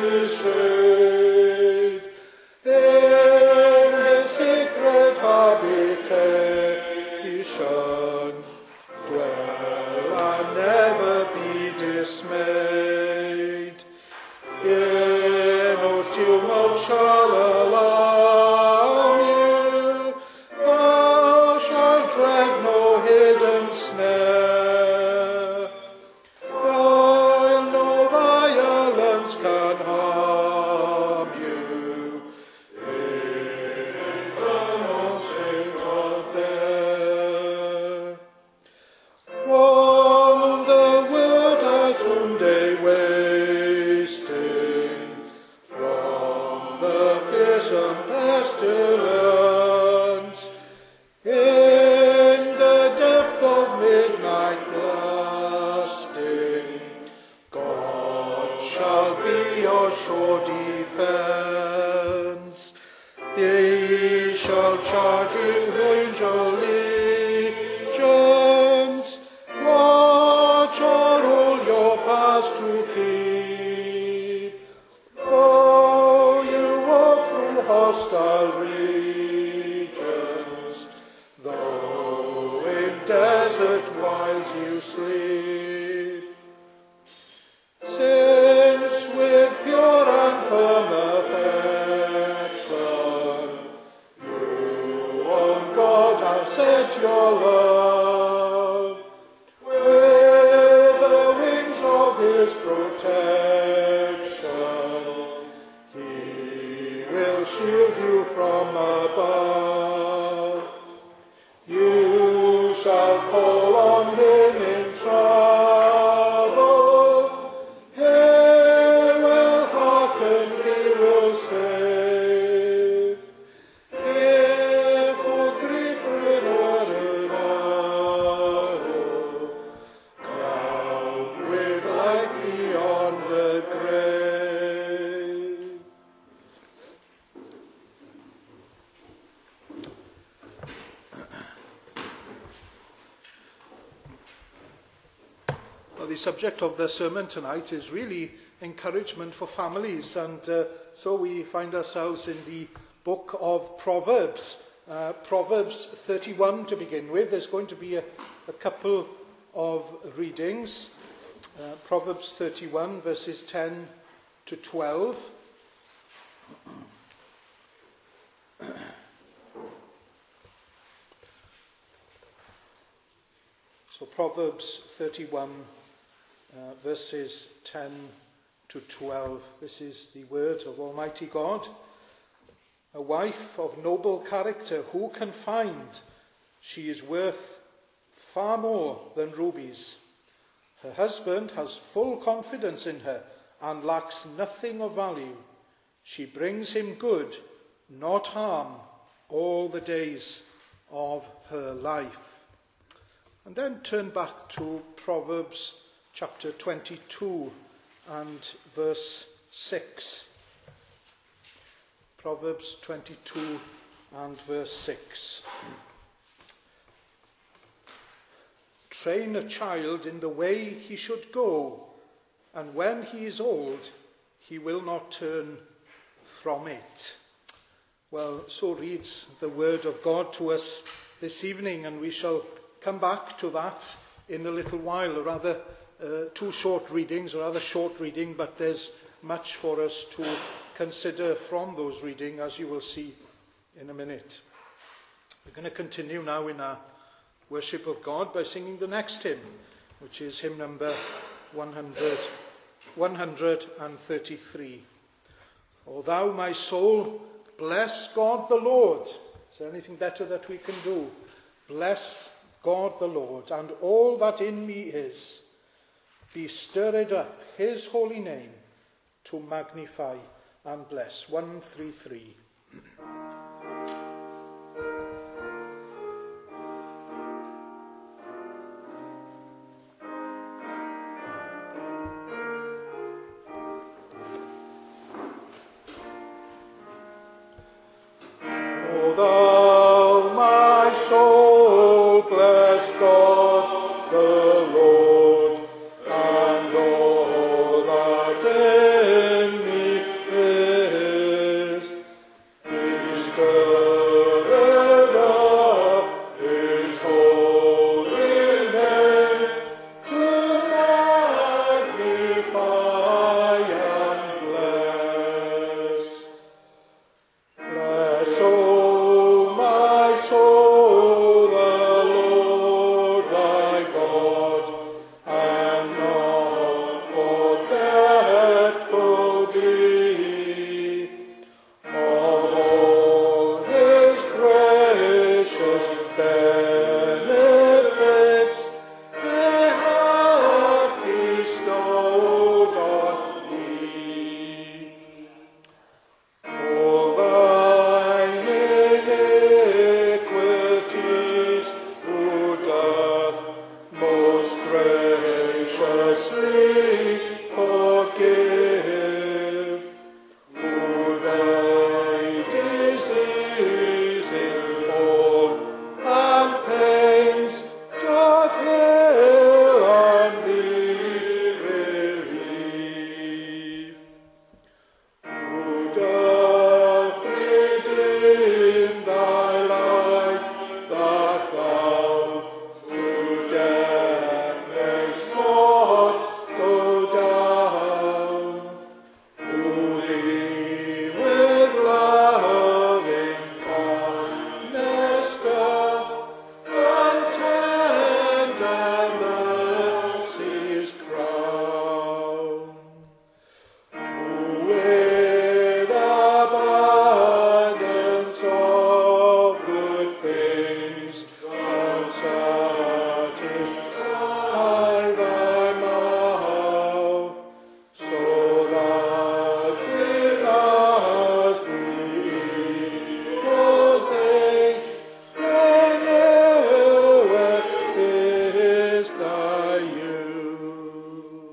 his shade. In his secret habitation, dwell and never be dismayed. No tumult shall alarm you, thou shalt dread no hidden snare, while no violence can harm you. In the most sacred there. From the wilderness day wasting, from the fearsome pestilence, in the depth of midnight blasting, God shall be your sure defense. He shall charge with angel legions, watch o'er all your paths to keep. Though you walk through hostile regions, though in desert wilds you sleep, since with pure and firm affection you on God have set your love, with the wings of his protection he will shield you from above. You shall call on him in trouble, he will hearken, he will save. If for grief in an arrow, crowned with life beyond the grave. Well, the subject of the sermon tonight is really encouragement for families, and so we find ourselves in the book of Proverbs. Proverbs 31 to begin with. There's going to be a couple of readings. Proverbs 31, verses 10 to 12. So Proverbs 31, verses 10 to 12. This is the word of Almighty God. A wife of noble character, who can find? She is worth far more than rubies. Her husband has full confidence in her and lacks nothing of value. She brings him good, not harm, all the days of her life. And then turn back to Proverbs chapter 22 and verse 6. Proverbs 22 and verse 6. Train a child in the way he should go, and when he is old, he will not turn from it. Well, so reads the word of God to us this evening, and we shall come back to that in a little while. Or rather, two short readings, or rather short reading, but there's much for us to consider from those readings, as you will see in a minute. We're going to continue now in our worship of God by singing the next hymn, which is hymn number 133. O thou, my soul, bless God the Lord. Is there anything better that we can do? Bless God the Lord, and all that in me is. Be stirred up his holy name to magnify and bless. 133. O thou, my soul, bless God the Lord, and all that in me hail on thee relief. Who doth redeem thy life, that thou to death mayst not go down? Who thee with loving kindness doth and tender mercies crown? Who with abundance of good things doth satisfy thy mouth, so that in last the eagle's age reneweth is thy youth.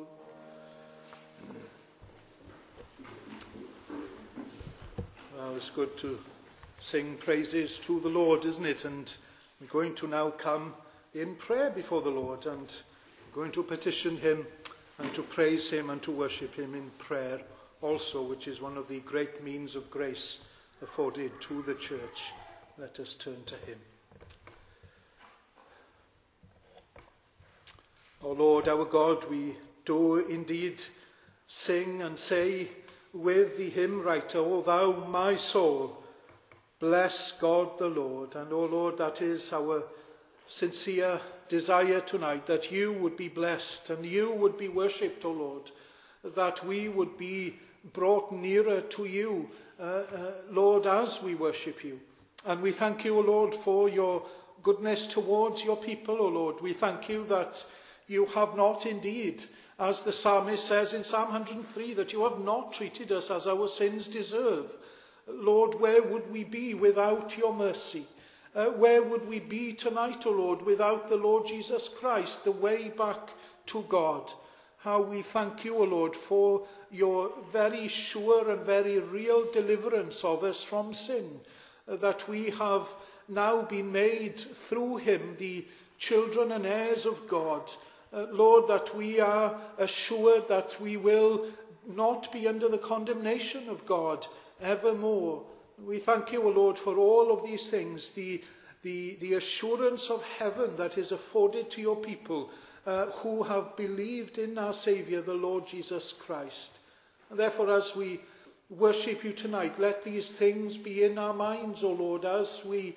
Well, it's good to sing praises to the Lord, isn't it? And we're going to now come in prayer before the Lord, and we're going to petition him and to praise him and to worship him in prayer also, which is one of the great means of grace afforded to the church. Let us turn to him. O Lord, our God, we do indeed sing and say with the hymn writer, O thou my soul, bless God the Lord. And O Lord, that is our sincere desire tonight, that you would be blessed and you would be worshipped, O Lord, that we would be brought nearer to you, Lord, as we worship you. And we thank you, O Lord, for your goodness towards your people, O Lord. We thank you that you have not indeed, as the psalmist says in Psalm 103, that you have not treated us as our sins deserve. Lord, where would we be without your mercy? Where would we be tonight, O Lord, without the Lord Jesus Christ, the way back to God? How we thank you, O Lord, for your very sure and very real deliverance of us from sin, that we have now been made through him the children and heirs of God. Lord, that we are assured that we will not be under the condemnation of God evermore. We thank you, O Lord, for all of these things, the assurance of heaven that is afforded to your people who have believed in our Saviour, the Lord Jesus Christ. And therefore, as we worship you tonight, let these things be in our minds, O Lord, as we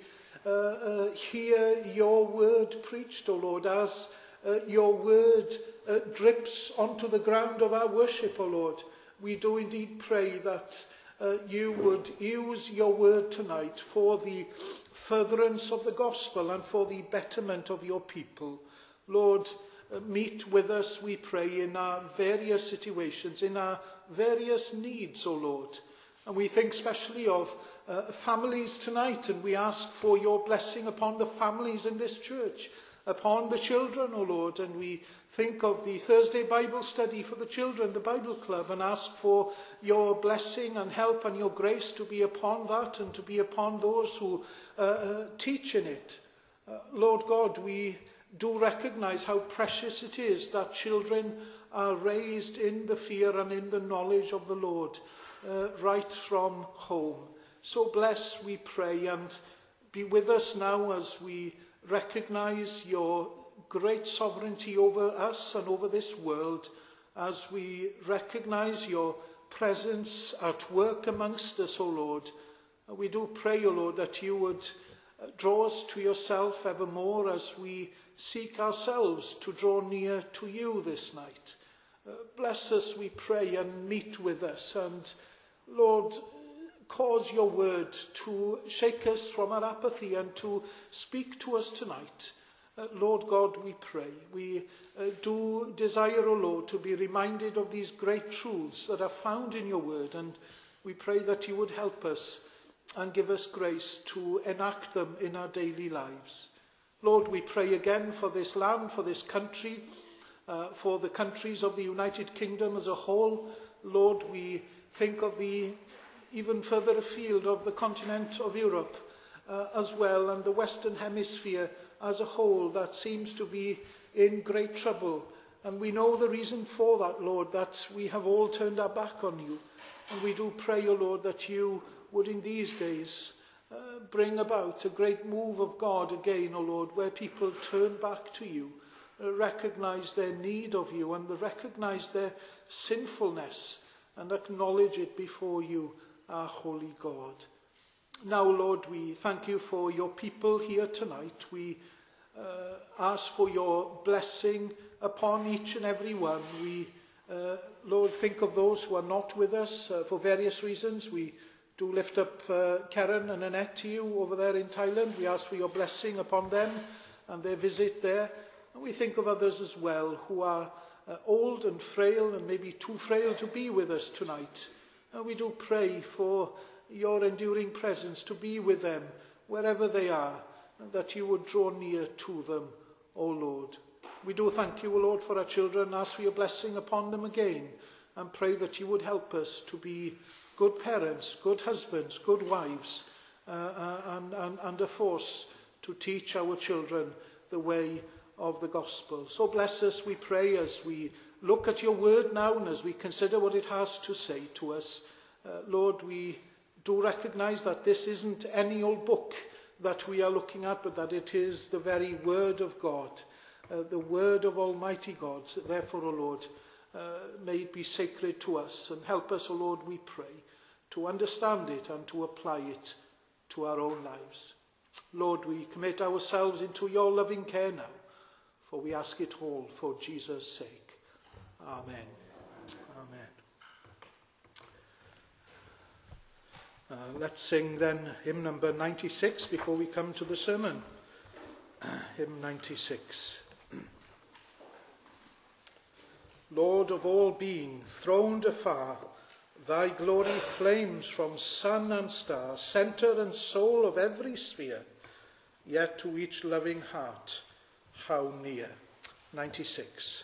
hear your word preached, O Lord, as your word drips onto the ground of our worship, O Lord. We do indeed pray that you would use your word tonight for the furtherance of the gospel and for the betterment of your people. Lord, meet with us, we pray, in our various situations, in our various needs, O Lord. And we think specially of families tonight, and we ask for your blessing upon the families in this church, upon the children, O Lord, and we think of the Thursday Bible study for the children, the Bible Club, and ask for your blessing and help and your grace to be upon that and to be upon those who teach in it. Lord God, we do recognize how precious it is that children are raised in the fear and in the knowledge of the Lord right from home. So bless, we pray, and be with us now as we recognize your great sovereignty over us and over this world, as we recognize your presence at work amongst us, O Lord. We do pray, O Lord, that you would draw us to yourself evermore as we seek ourselves to draw near to you this night. Bless us, we pray, and meet with us. And Lord, cause your word to shake us from our apathy and to speak to us tonight. Lord God, we pray. We do desire, O Lord, to be reminded of these great truths that are found in your word, and we pray that you would help us and give us grace to enact them in our daily lives. Lord, we pray again for this land, for this country, for the countries of the United Kingdom as a whole. Lord, we think of the even further afield of the continent of Europe as well, and the Western Hemisphere as a whole that seems to be in great trouble. And we know the reason for that, Lord, that we have all turned our back on you. And we do pray, O Lord, that you would in these days bring about a great move of God again, O Lord, where people turn back to you, recognize their need of you, and recognize their sinfulness, and acknowledge it before you, our holy God. Now, Lord, we thank you for your people here tonight. We ask for your blessing upon each and every one. We, Lord, think of those who are not with us for various reasons. We do lift up Karen and Annette to you over there in Thailand. We ask for your blessing upon them and their visit there. And we think of others as well who are old and frail and maybe too frail to be with us tonight. And we do pray for your enduring presence to be with them wherever they are, and that you would draw near to them, O Lord. We do thank you, O Lord, for our children, ask for your blessing upon them again, and pray that you would help us to be good parents, good husbands, good wives, and a force to teach our children the way of the gospel. So bless us, we pray, as we look at your word now and as we consider what it has to say to us. Lord, we do recognize that this isn't any old book that we are looking at, but that it is the very word of God, the word of Almighty God. So therefore, O Lord, may it be sacred to us, and help us, O Lord, we pray, to understand it and to apply it to our own lives. Lord, we commit ourselves into your loving care now, for we ask it all for Jesus' sake. Amen. Amen. Let's sing then hymn number 96 before we come to the sermon. Hymn 96. Lord of all being, throned afar, thy glory flames from sun and star, centre and soul of every sphere, yet to each loving heart how near. 96.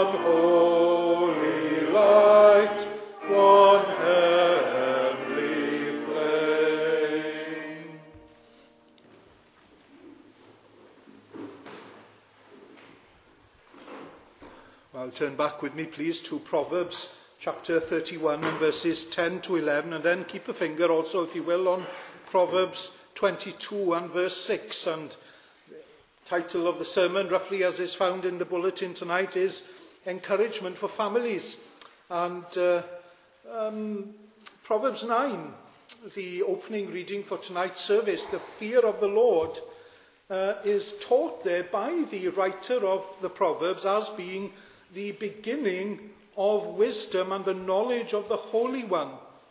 one holy light, one heavenly flame. Well, turn back with me, please, to Proverbs chapter 31 and verses 10 to 11, and then keep a finger also, if you will, on Proverbs 22 and verse 6. And the title of the sermon, roughly as is found in the bulletin tonight, is Encouragement for Families. And Proverbs 9, the opening reading for tonight's service, the fear of the Lord, is taught there by the writer of the Proverbs as being the beginning of wisdom and the knowledge of the Holy One.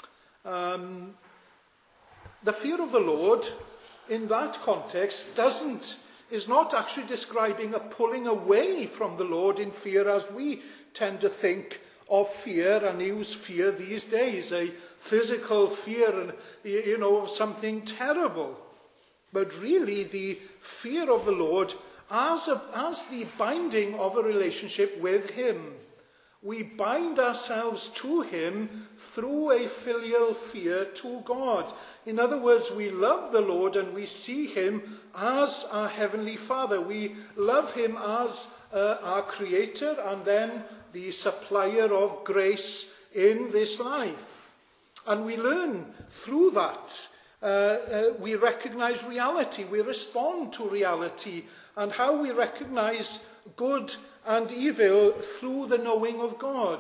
The fear of the Lord, in that context, is not actually describing a pulling away from the Lord in fear as we tend to think of fear and use fear these days, a physical fear, of something terrible. But really, the fear of the Lord as the binding of a relationship with him. We bind ourselves to him through a filial fear to God. In other words, we love the Lord and we see him as our Heavenly Father. We love him as our Creator and then the supplier of grace in this life. And we learn through that. We recognize reality. We respond to reality and how we recognize good and evil through the knowing of God.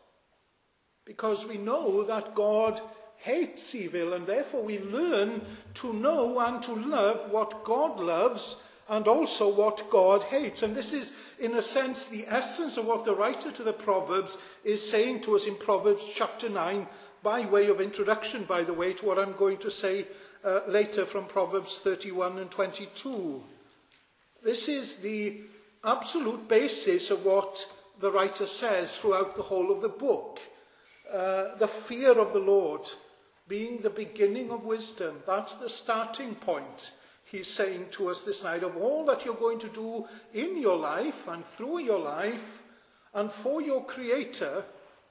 Because we know that God hates evil, and therefore we learn to know and to love what God loves and also what God hates. And this is, in a sense, the essence of what the writer to the Proverbs is saying to us in Proverbs chapter 9, by way of introduction, by the way, to what I'm going to say later from Proverbs 31 and 22. This is the absolute basis of what the writer says throughout the whole of the book. The fear of the Lord being the beginning of wisdom. That's the starting point, he's saying to us this night, of all that you're going to do in your life and through your life and for your Creator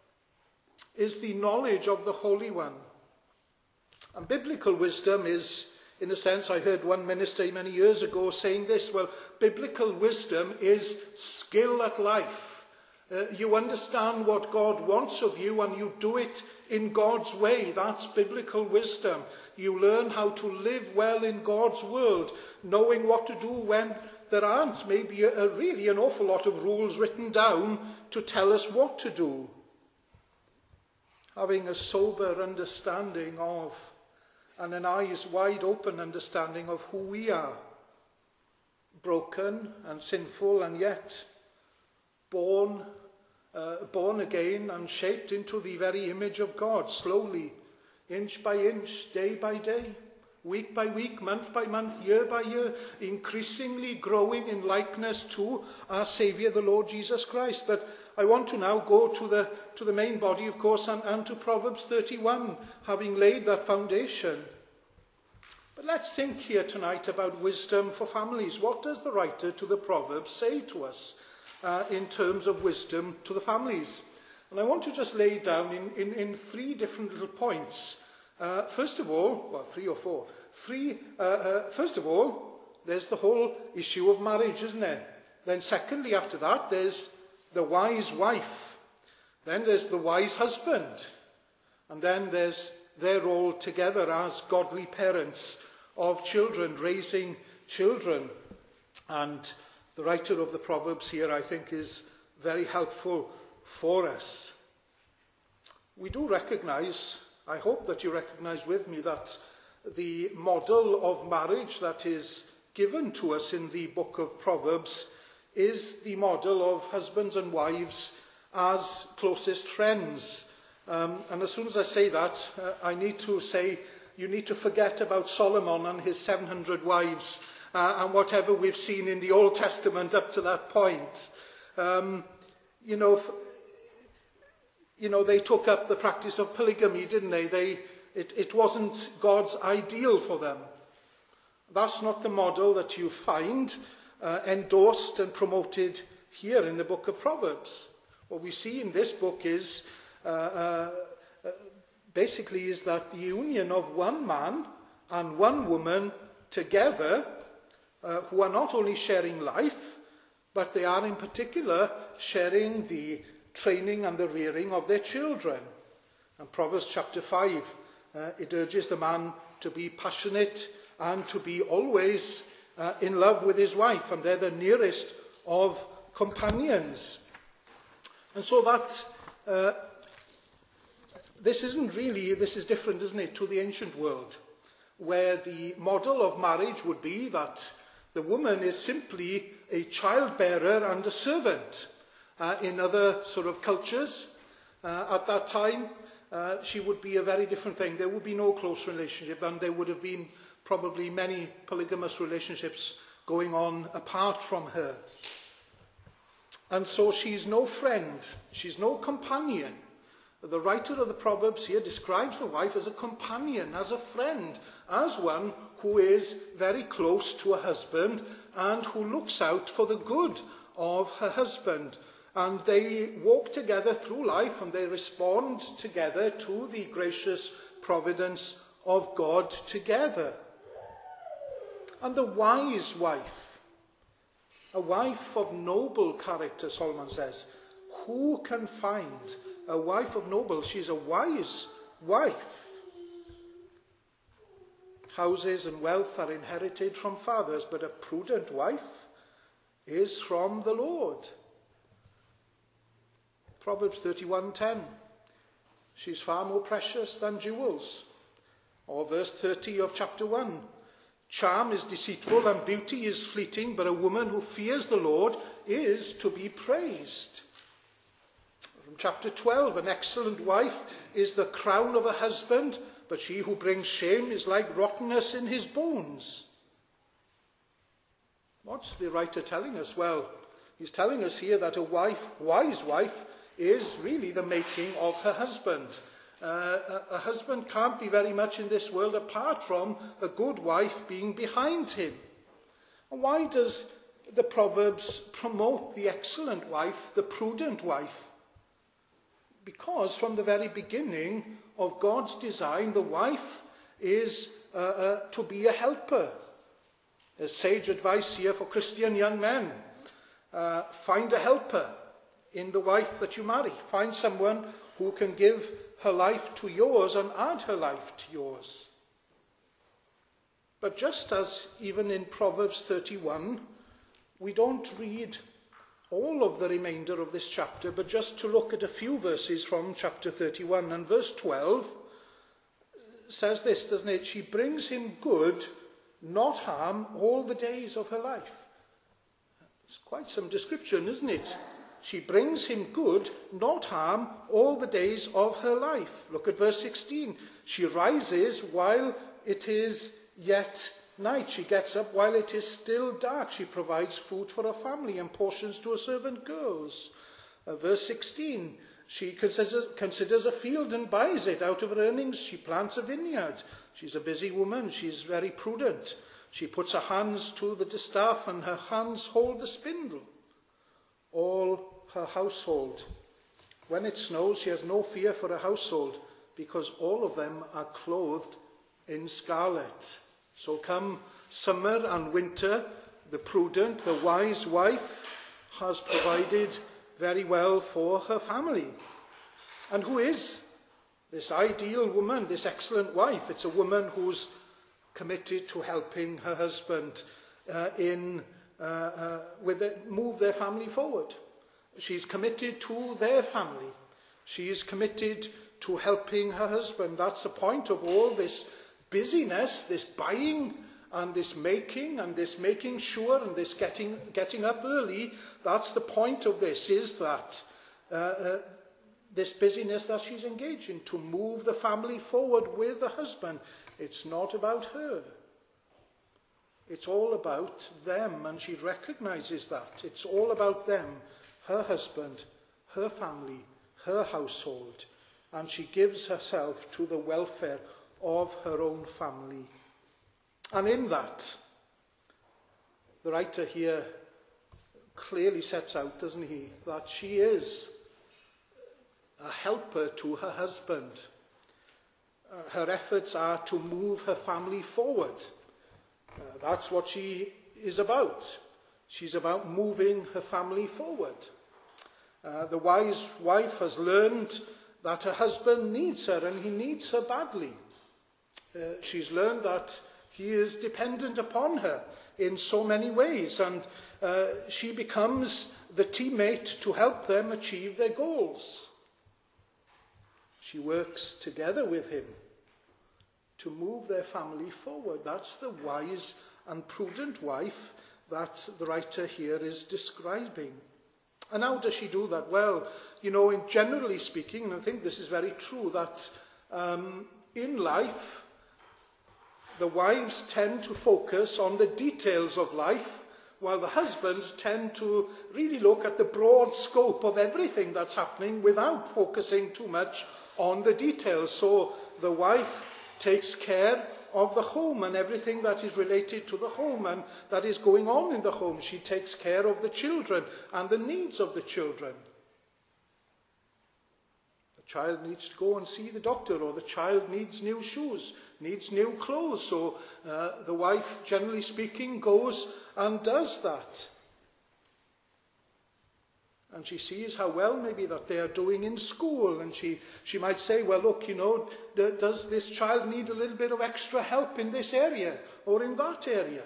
is the knowledge of the Holy One. And biblical wisdom is, in a sense, I heard one minister many years ago saying this, well, biblical wisdom is skill at life. You understand what God wants of you and you do it in God's way. That's biblical wisdom. You learn how to live well in God's world, knowing what to do when there aren't maybe really an awful lot of rules written down to tell us what to do. Having a sober understanding of and an eyes wide open understanding of who we are. Broken and sinful and yet born again and shaped into the very image of God, slowly, inch by inch, day by day, week by week, month by month, year by year, increasingly growing in likeness to our Saviour, the Lord Jesus Christ. But I want to now go to the main body, of course, and to Proverbs 31, having laid that foundation. But let's think here tonight about wisdom for families. What does the writer to the Proverbs say to us in terms of wisdom to the families? And I want to just lay it down in three different little points. First of all, well, three or four. First of all, there's the whole issue of marriage, isn't there? Then secondly, after that, there's the wise wife. Then there's the wise husband. And then there's their role together as godly parents of children, raising children. And the writer of the Proverbs here, I think, is very helpful for us. We do recognize, I hope that you recognize with me, that the model of marriage that is given to us in the book of Proverbs is the model of husbands and wives as closest friends. And as soon as I say that, I need to say, you need to forget about Solomon and his 700 wives and whatever we've seen in the Old Testament up to that point. They took up the practice of polygamy, didn't they? It wasn't God's ideal for them. That's not the model that you find endorsed and promoted here in the book of Proverbs. What we see in this book is basically is that the union of one man and one woman together, who are not only sharing life, but they are in particular sharing the training and the rearing of their children. And Proverbs chapter 5, it urges the man to be passionate and to be always in love with his wife, and they're the nearest of companions. And so that this is different, isn't it, to the ancient world, where the model of marriage would be that the woman is simply a childbearer and a servant. In other sort of cultures at that time, she would be a very different thing. There would be no close relationship, and there would have been probably many polygamous relationships going on apart from her. And so she's no friend, she's no companion. The writer of the Proverbs here describes the wife as a companion, as a friend, as one who is very close to her husband and who looks out for the good of her husband. And they walk together through life, and they respond together to the gracious providence of God together. And the wise wife, a wife of noble character, Solomon says. Who can find a wife of noble? She's a wise wife. Houses and wealth are inherited from fathers, but a prudent wife is from the Lord. Proverbs 31:10. She's far more precious than jewels. Or verse 30 of chapter 1. Charm is deceitful and beauty is fleeting, but a woman who fears the Lord is to be praised. From chapter 12, an excellent wife is the crown of a husband, but she who brings shame is like rottenness in his bones. What's the writer telling us? Well, he's telling us here that a wise wife, is really the making of her husband. A husband can't be very much in this world apart from a good wife being behind him. And why does the Proverbs promote the excellent wife, the prudent wife? Because from the very beginning of God's design, the wife is to be a helper. There's sage advice here for Christian young men. Find a helper in the wife that you marry. Find someone who can give her life to yours and add her life to yours. But just as even in Proverbs 31, we don't read all of the remainder of this chapter, but just to look at a few verses from chapter 31. And verse 12 says this, doesn't it? She brings him good, not harm, all the days of her life. It's quite some description, isn't it? She brings him good, not harm, all the days of her life. Look at verse 16. She rises while it is yet night. She gets up while it is still dark. She provides food for her family and portions to her servant girls. Verse 16. She considers a field and buys it. Out of her earnings, she plants a vineyard. She's a busy woman. She's very prudent. She puts her hands to the distaff and her hands hold the spindle. All her household. When it snows, she has no fear for her household, because all of them are clothed in scarlet. So come summer and winter, the prudent, the wise wife has provided very well for her family. And who is this ideal woman, this excellent wife? It's a woman who's committed to helping her husband move their family forward. She's committed to their family. She is committed to helping her husband. That's the point of all this busyness, this buying and this making sure and this getting up early. That's the point of this, is that this busyness that she's engaged in to move the family forward with the husband. It's not about her. It's all about them, and she recognizes that. It's all about them, her husband, her family, her household, and she gives herself to the welfare of her own family. And in that, the writer here clearly sets out, doesn't he, that she is a helper to her husband. Her efforts are to move her family forward. That's what she is about. She's about moving her family forward. The wise wife has learned that her husband needs her, and he needs her badly. She's learned that he is dependent upon her in so many ways, and she becomes the teammate to help them achieve their goals. She works together with him to move their family forward. That's the wise and prudent wife that the writer here is describing. And how does she do that? Well, generally speaking, and I think this is very true, that in life, the wives tend to focus on the details of life, while the husbands tend to really look at the broad scope of everything that's happening without focusing too much on the details. So the wife takes care of the home and everything that is related to the home and that is going on in the home. She takes care of the children and the needs of the children. The child needs to go and see the doctor, or the child needs new shoes, needs new clothes. So the wife, generally speaking, goes and does that. And she sees how well maybe that they are doing in school. And she might say, well, look, does this child need a little bit of extra help in this area or in that area?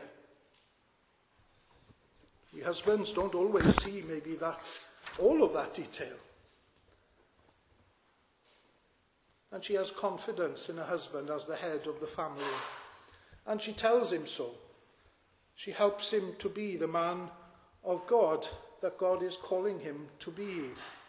We husbands don't always see maybe all of that detail. And she has confidence in her husband as the head of the family. And she tells him so. She helps him to be the man of God that God is calling him to be.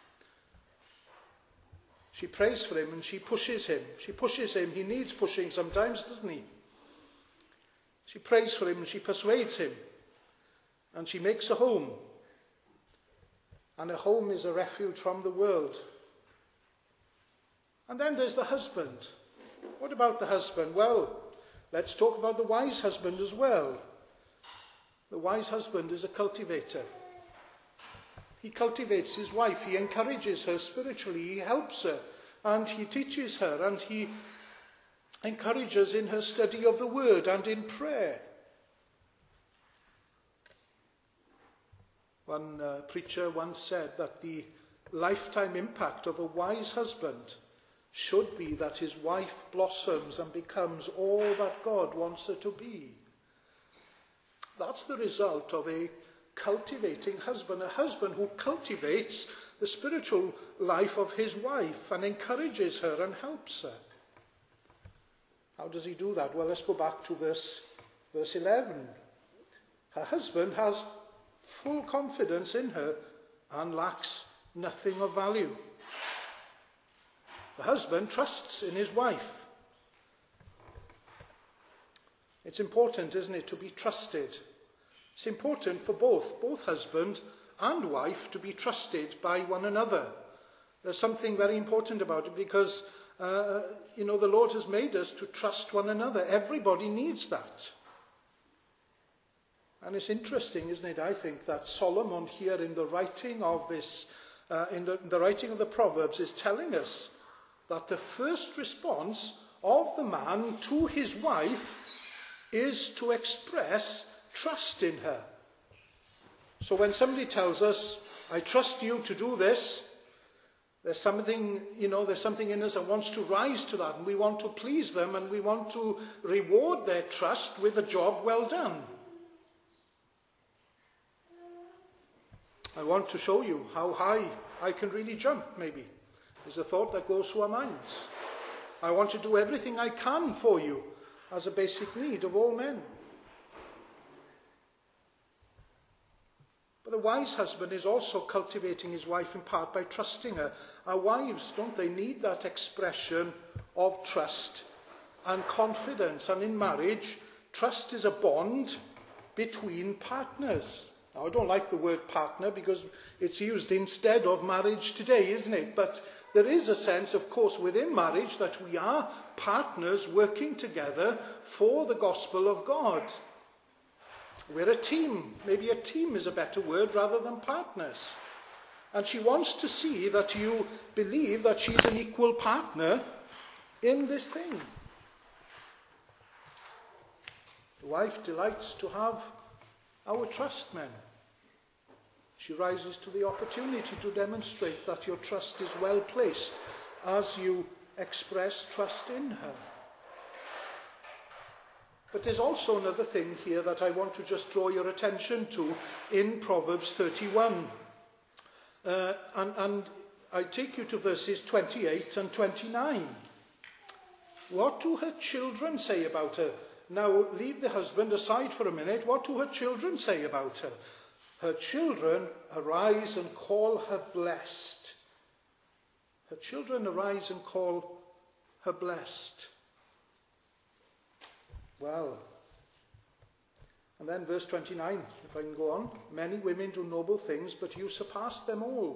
She prays for him and she pushes him. She pushes him. He needs pushing sometimes, doesn't he? She prays for him and she persuades him. And she makes a home. And a home is a refuge from the world. And then there's the husband. What about the husband? Well, let's talk about the wise husband as well. The wise husband is a cultivator. He cultivates his wife. He encourages her spiritually. He helps her. And he teaches her. And he encourages in her study of the word and in prayer. One preacher once said that the lifetime impact of a wise husband should be that his wife blossoms and becomes all that God wants her to be. That's the result of a cultivating husband, a husband who cultivates the spiritual life of his wife and encourages her and helps her. How does he do that? Well, let's go back to verse 11. Her husband has full confidence in her and lacks nothing of value. The husband trusts in his wife. It's important, isn't it, to be trusted. It's important for both husband and wife to be trusted by one another. There's something very important about it because, the Lord has made us to trust one another. Everybody needs that. And it's interesting, isn't it, I think, that Solomon here in the writing of this, in the writing of the Proverbs is telling us that the first response of the man to his wife is to express trust in her. So when somebody tells us, I trust you to do this, there's something in us that wants to rise to that, and we want to please them, and we want to reward their trust with a job well done. I want to show you how high I can really jump, maybe, is a thought that goes through our minds. I want to do everything I can for you as a basic need of all men. But the wise husband is also cultivating his wife in part by trusting her. Our wives, don't they, need that expression of trust and confidence. And in marriage, trust is a bond between partners. Now, I don't like the word partner because it's used instead of marriage today, isn't it? But there is a sense, of course, within marriage that we are partners working together for the gospel of God. We're a team. Maybe a team is a better word rather than partners. And she wants to see that you believe that she's an equal partner in this thing. The wife delights to have our trust, men. She rises to the opportunity to demonstrate that your trust is well placed as you express trust in her. But there's also another thing here that I want to just draw your attention to in Proverbs 31. And I take you to verses 28 and 29. What do her children say about her? Now, leave the husband aside for a minute. What do her children say about her? Her children arise and call her blessed. Her children arise and call her blessed. Well, and then verse 29, if I can go on. Many women do noble things, but you surpass them all.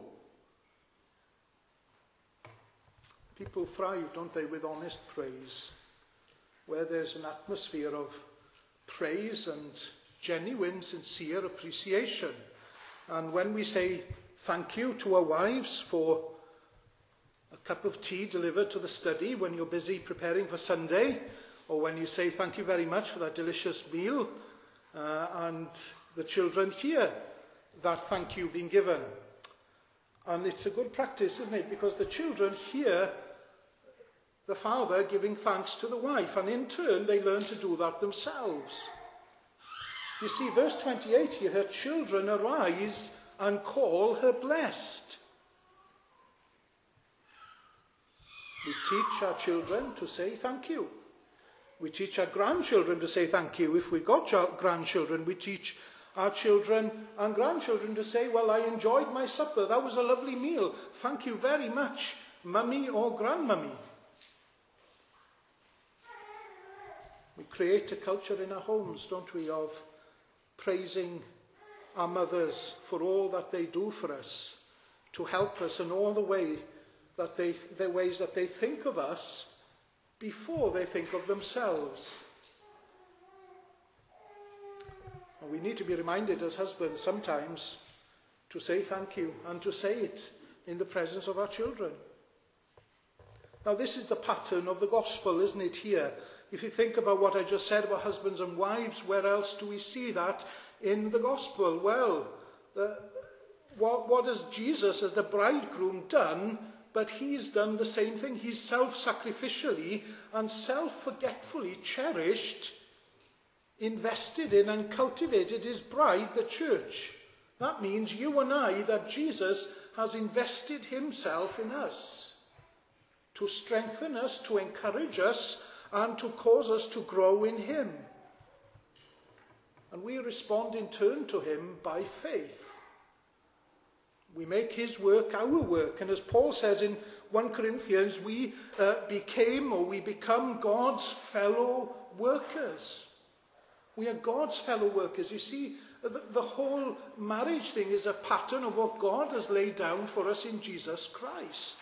People thrive, don't they, with honest praise, where there's an atmosphere of praise and genuine, sincere appreciation. And when we say thank you to our wives for a cup of tea delivered to the study when you're busy preparing for Sunday, or when you say thank you very much for that delicious meal, and the children hear that thank you being given. And it's a good practice, isn't it? Because the children hear the father giving thanks to the wife, and in turn they learn to do that themselves. You see, verse 28 here, her children arise and call her blessed. We teach our children to say thank you. We teach our grandchildren to say thank you. If we've got grandchildren, we teach our children and grandchildren to say, well, I enjoyed my supper. That was a lovely meal. Thank you very much, mummy or grandmummy. We create a culture in our homes, don't we, of praising our mothers for all that they do for us, to help us in all the ways that they think of us before they think of themselves. And we need to be reminded as husbands sometimes to say thank you, and to say it in the presence of our children. Now, this is the pattern of the gospel, isn't it, here? If you think about what I just said about husbands and wives, where else do we see that in the gospel? Well, what has Jesus as the bridegroom done? But he's done the same thing. He's self-sacrificially and self-forgetfully cherished, invested in and cultivated his bride, the church. That means you and I, that Jesus has invested himself in us to strengthen us, to encourage us, and to cause us to grow in him. And we respond in turn to him by faith. We make his work our work. And as Paul says in 1 Corinthians, we become God's fellow workers. We are God's fellow workers. You see, the whole marriage thing is a pattern of what God has laid down for us in Jesus Christ.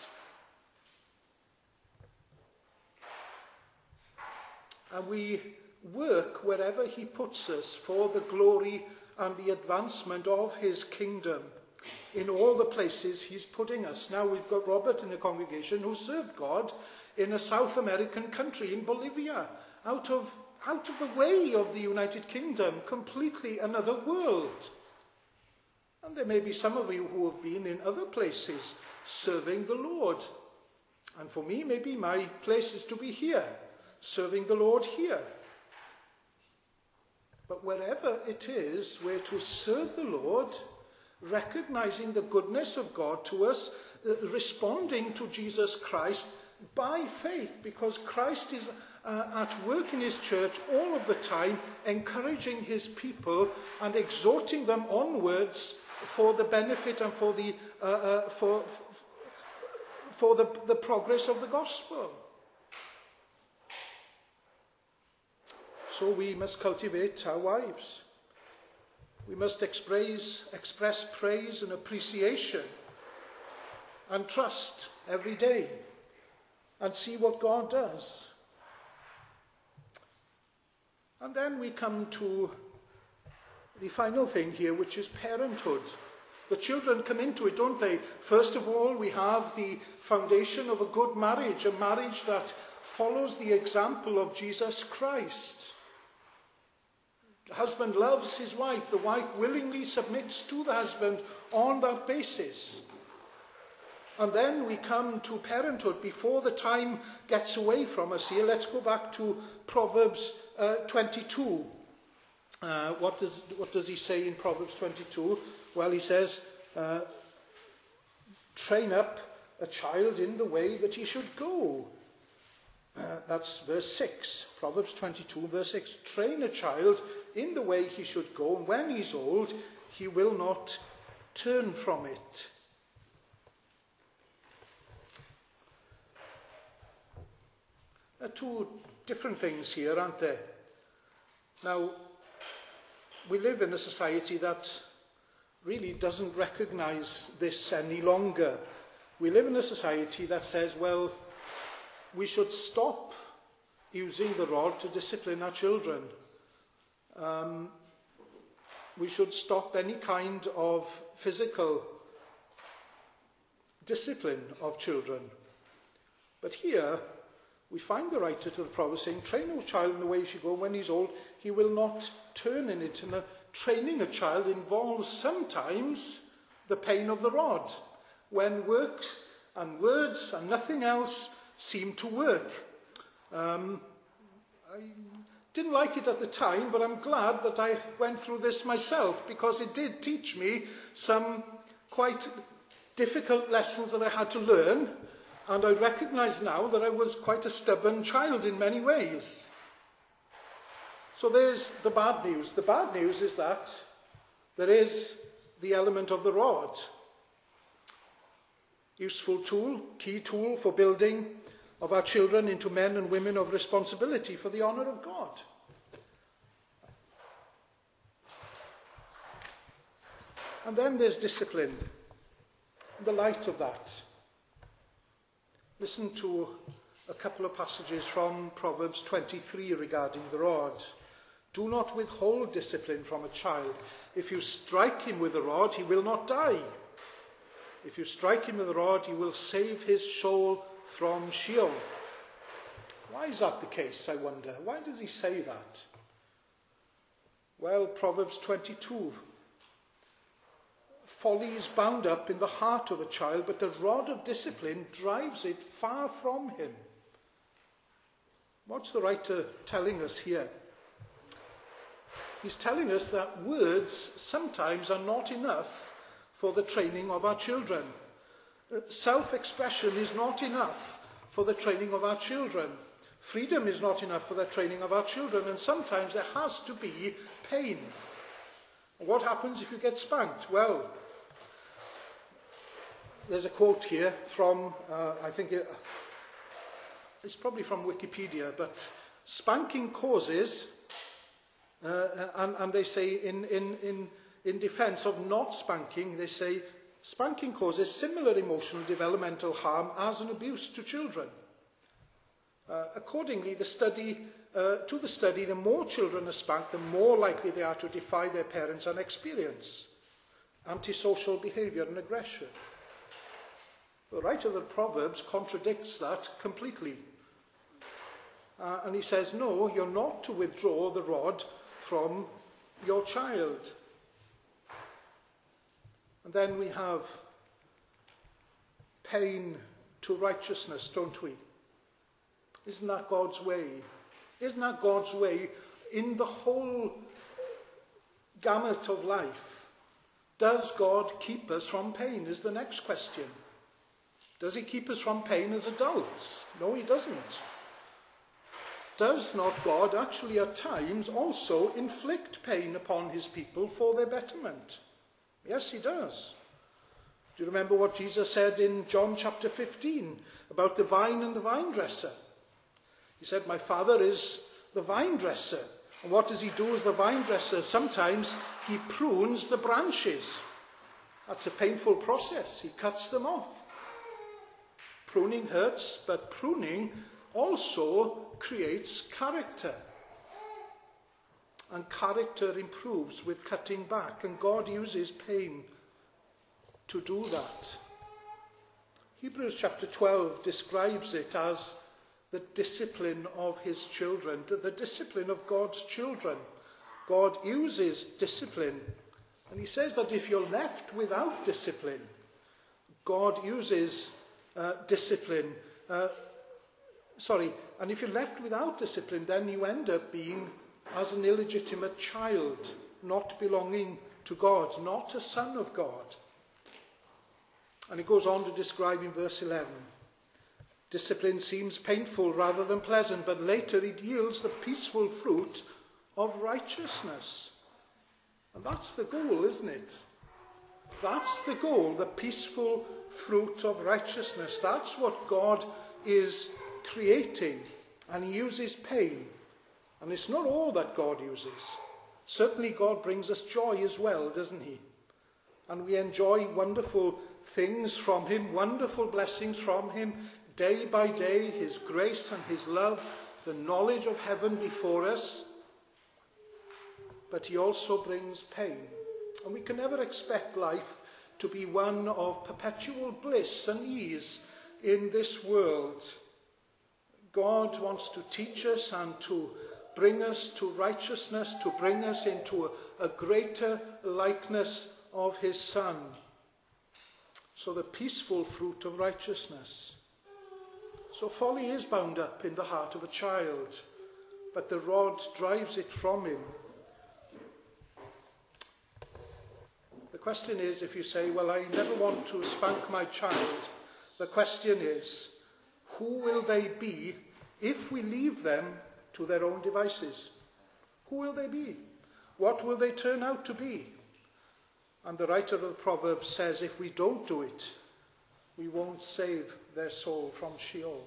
And we work wherever he puts us for the glory and the advancement of his kingdom in all the places he's putting us. Now we've got Robert in the congregation who served God in a South American country, in Bolivia, out of the way of the United Kingdom, completely another world. And there may be some of you who have been in other places serving the Lord. And for me, maybe my place is to be here, serving the Lord here. But wherever it is, we're to serve the Lord, recognizing the goodness of God to us, responding to Jesus Christ by faith, because Christ is at work in his church all of the time, encouraging his people and exhorting them onwards for the benefit and for the progress of the gospel. So we must cultivate our wives. We must express praise and appreciation and trust every day and see what God does. And then we come to the final thing here, which is parenthood. The children come into it, don't they? First of all, we have the foundation of a good marriage, a marriage that follows the example of Jesus Christ. The husband loves his wife. The wife willingly submits to the husband on that basis. And then we come to parenthood. Before the time gets away from us here, let's go back to Proverbs 22. What does he say in Proverbs 22? Well, he says, train up a child in the way that he should go. That's verse 6. Proverbs 22, verse 6. Train a child in the way he should go, and when he's old, he will not turn from it. There are two different things here, aren't there? Now, we live in a society that really doesn't recognize this any longer. We live in a society that says, well, we should stop using the rod to discipline our children. We should stop any kind of physical discipline of children. But here, we find the writer to the Proverbs saying, train a child in the way he should go, when he's old, he will not turn in it. And training a child involves sometimes the pain of the rod, when work and words and nothing else seem to work. I didn't like it at the time, but I'm glad that I went through this myself, because it did teach me some quite difficult lessons that I had to learn. And I recognise now that I was quite a stubborn child in many ways. So there's the bad news. The bad news is that there is the element of the rod. Useful tool, key tool for building of our children into men and women of responsibility for the honour of God. And then there's discipline. In the light of that, listen to a couple of passages from Proverbs 23 regarding the rod. Do not withhold discipline from a child. If you strike him with a rod, he will not die. If you strike him with a rod, you will save his soul from Sheol. Why is that the case, I wonder? Why does he say that? Well, Proverbs 22. Folly is bound up in the heart of a child, but the rod of discipline drives it far from him. What's the writer telling us here? He's telling us that words sometimes are not enough for the training of our children. Self-expression is not enough for the training of our children. Freedom is not enough for the training of our children, and sometimes there has to be pain. What happens if you get spanked? Well, there's a quote here from, I think it's probably from Wikipedia, but spanking causes, and they say in defense of not spanking, they say spanking causes similar emotional developmental harm as an abuse to children. Accordingly, the study, the more children are spanked, the more likely they are to defy their parents and experience antisocial behaviour and aggression. The writer of the Proverbs contradicts that completely. And he says, no, you're not to withdraw the rod from your child. And then we have pain to righteousness, don't we? Isn't that God's way? Isn't that God's way in the whole gamut of life? Does God keep us from pain is the next question. Does he keep us from pain as adults? No, he doesn't. Does not God actually at times also inflict pain upon his people for their betterment? Yes, he does. Do you remember what Jesus said in John chapter 15 about the vine and the vine dresser? He said, my Father is the vine dresser. And what does he do as the vine dresser? Sometimes he prunes the branches. That's a painful process. He cuts them off. Pruning hurts, but pruning also creates character. And character improves with cutting back. And God uses pain to do that. Hebrews chapter 12 describes it as the discipline of his children, the discipline of God's children. God uses discipline, and he says that if you're left without discipline, God uses discipline. And if you're left without discipline, then you end up being as an illegitimate child, not belonging to God, not a son of God. And it goes on to describe in verse 11, discipline seems painful rather than pleasant, but later it yields the peaceful fruit of righteousness. And that's the goal, isn't it? That's the goal, the peaceful fruit of righteousness. That's what God is creating, and he uses pain. And it's not all that God uses. Certainly God brings us joy as well, doesn't he? And we enjoy wonderful things from him, wonderful blessings from him, day by day, his grace and his love, the knowledge of heaven before us. But he also brings pain. And we can never expect life to be one of perpetual bliss and ease in this world. God wants to teach us and to bring us to righteousness, to bring us into a greater likeness of his Son. So the peaceful fruit of righteousness. So folly is bound up in the heart of a child, but the rod drives it from him. The question is, if you say, well, I never want to spank my child, the question is, who will they be if we leave them to their own devices? Who will they be? What will they turn out to be? And the writer of the Proverbs says, if we don't do it, we won't save their soul from Sheol.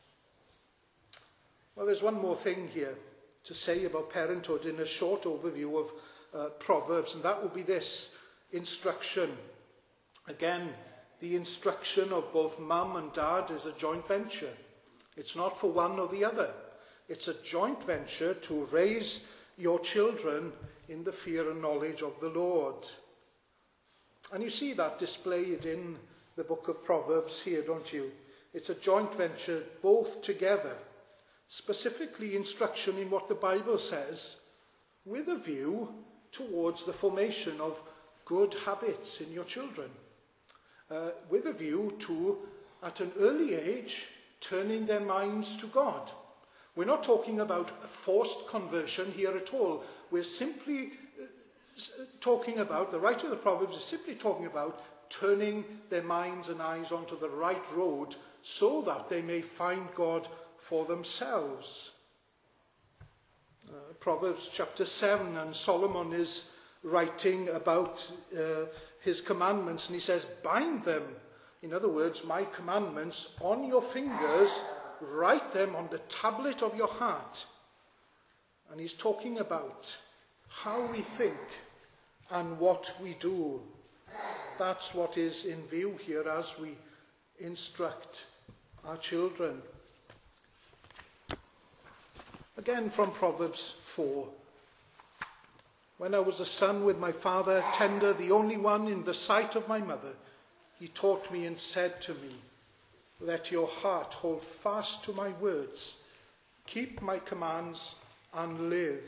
Well, there's one more thing here to say about parenthood in a short overview of Proverbs, and that will be this: instruction. Again, the instruction of both mum and dad is a joint venture. It's not for one or the other. It's a joint venture to raise your children in the fear and knowledge of the Lord. And you see that displayed in the book of Proverbs here, don't you? It's a joint venture, both together. Specifically instruction in what the Bible says, with a view towards the formation of good habits in your children. With a view to, at an early age, turning their minds to God. We're not talking about a forced conversion here at all. We're simply talking about, the writer of the Proverbs is simply talking about turning their minds and eyes onto the right road so that they may find God for themselves. Proverbs chapter 7, and Solomon is writing about his commandments, and he says, bind them, in other words, my commandments, on your fingers, write them on the tablet of your heart. And he's talking about how we think and what we do. That's what is in view here as we instruct our children. Again from Proverbs 4. When I was a son with my father, tender, the only one in the sight of my mother, he taught me and said to me, let your heart hold fast to my words, keep my commands and live.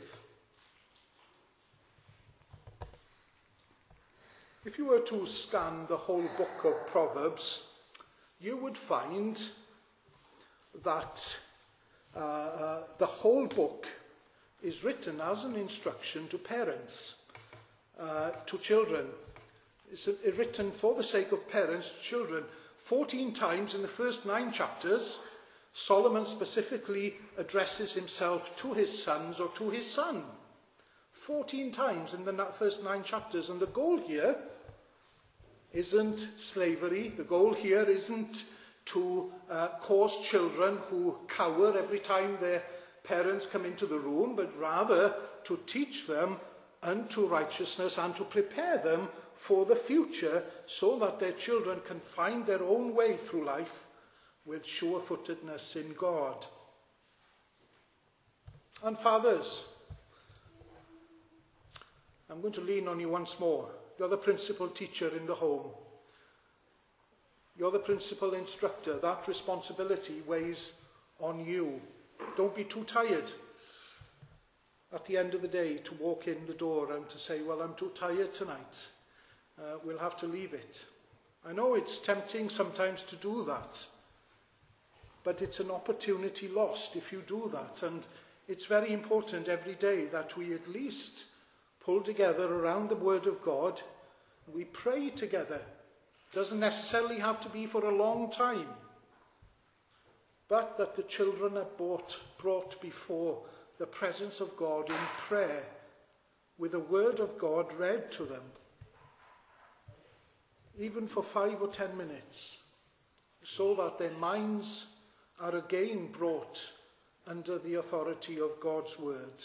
If you were to scan the whole book of Proverbs, you would find that the whole book is written as an instruction to parents, to children. It's written for the sake of parents to children. 14 times in the first 9 chapters, Solomon specifically addresses himself to his sons or to his son. 14 times in the first 9 chapters. And the goal here isn't slavery. The goal here isn't to cause children who cower every time their parents come into the room, but rather to teach them unto righteousness and to prepare them for the future so that their children can find their own way through life with sure-footedness in God. And fathers, I'm going to lean on you once more. You're the principal teacher in the home. You're the principal instructor. That responsibility weighs on you. Don't be too tired at the end of the day to walk in the door and to say, well, I'm too tired tonight. We'll have to leave it. I know it's tempting sometimes to do that, but it's an opportunity lost if you do that. And it's very important every day that we at least pull together around the Word of God. We pray together. It doesn't necessarily have to be for a long time, but that the children are brought before the presence of God in prayer with the Word of God read to them, even for 5 or 10 minutes, so that their minds are again brought under the authority of God's Word.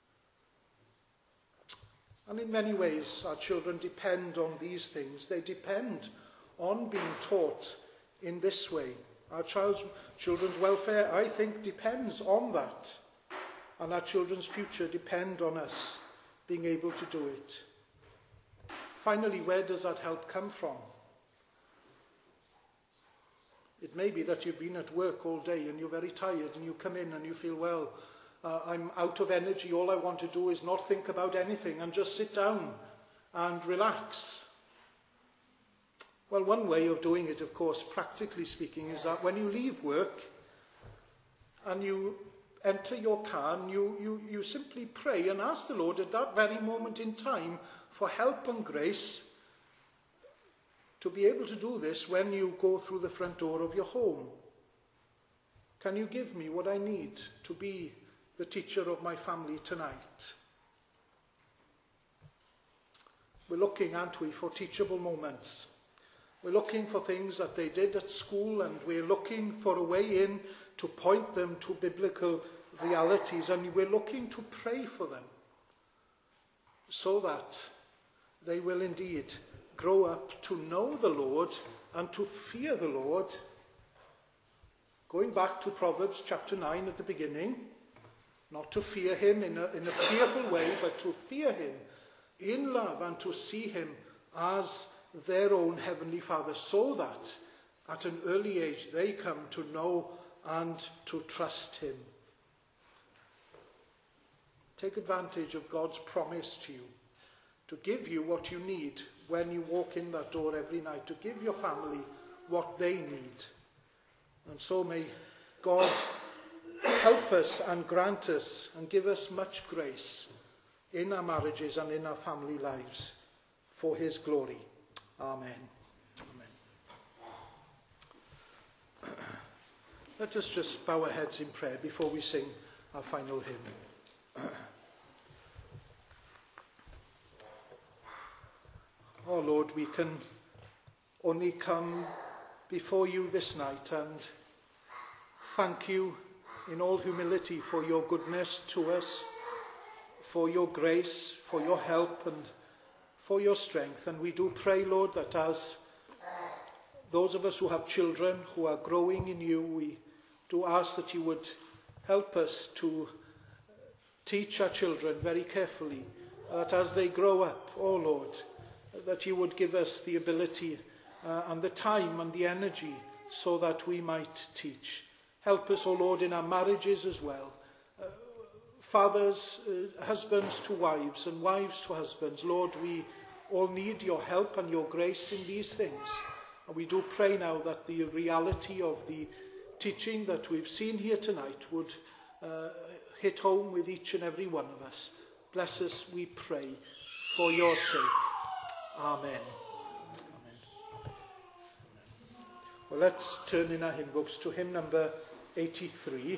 And in many ways, our children depend on these things. They depend on being taught in this way. Our children's welfare, I think, depends on that. And our children's future depend on us being able to do it. Finally, where does that help come from? It may be that you've been at work all day and you're very tired and you come in and you feel, well, I'm out of energy. All I want to do is not think about anything and just sit down and relax. Well, one way of doing it, of course, practically speaking, is that when you leave work and you enter your car and you simply pray and ask the Lord at that very moment in time for help and grace to be able to do this when you go through the front door of your home. Can you give me what I need to be the teacher of my family tonight? We're looking, aren't we, for teachable moments. We're looking for things that they did at school, and we're looking for a way in to point them to biblical realities, and we're looking to pray for them so that they will indeed grow up to know the Lord and to fear the Lord. Going back to Proverbs chapter 9 at the beginning, not to fear him in a fearful way, but to fear him in love and to see him as their own heavenly Father, so that at an early age they come to know and to trust him. Take advantage of God's promise to you, to give you what you need when you walk in that door every night, to give your family what they need. And so may God help us and grant us and give us much grace in our marriages and in our family lives for his glory. Amen. Amen. Let us just bow our heads in prayer before we sing our final hymn. Oh Lord, we can only come before you this night and thank you in all humility for your goodness to us, for your grace, for your help and for your strength. And we do pray, Lord, that as those of us who have children who are growing in you, we do ask that you would help us to teach our children very carefully, that as they grow up, oh Lord, that you would give us the ability and the time and the energy so that we might teach. Help us, O Lord, in our marriages as well. Fathers, husbands to wives and wives to husbands. Lord, we all need your help and your grace in these things. And we do pray now that the reality of the teaching that we've seen here tonight would hit home with each and every one of us. Bless us, we pray, for your sake. Amen. Amen. Well, let's turn in our hymn books to hymn number 83.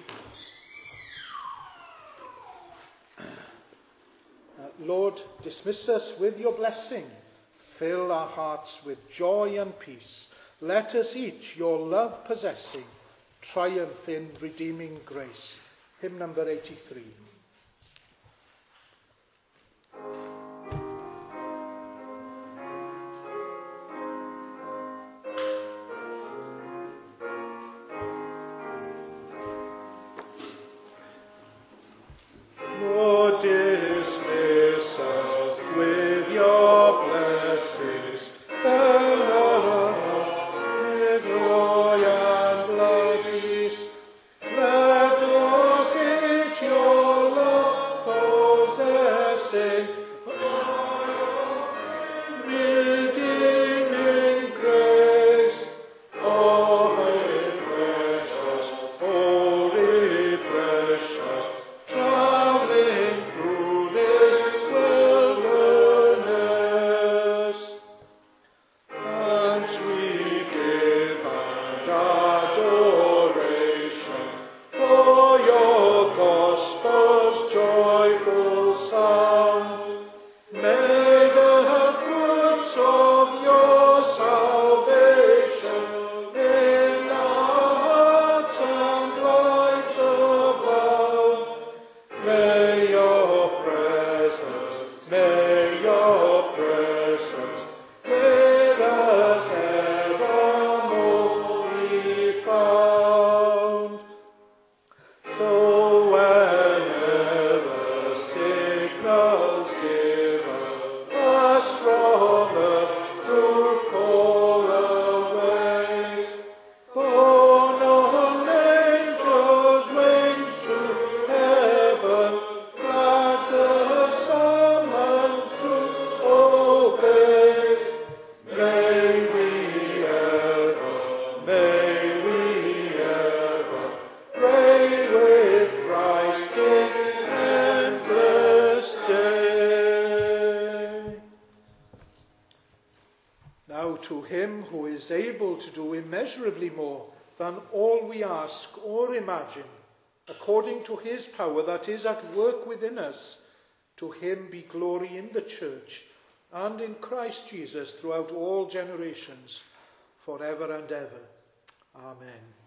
Lord, dismiss us with your blessing. Fill our hearts with joy and peace. Let us each your love possessing, triumph in redeeming grace. Hymn number 83. Now to him who is able to do immeasurably more than all we ask or imagine, according to his power that is at work within us, to him be glory in the church and in Christ Jesus throughout all generations, forever and ever. Amen.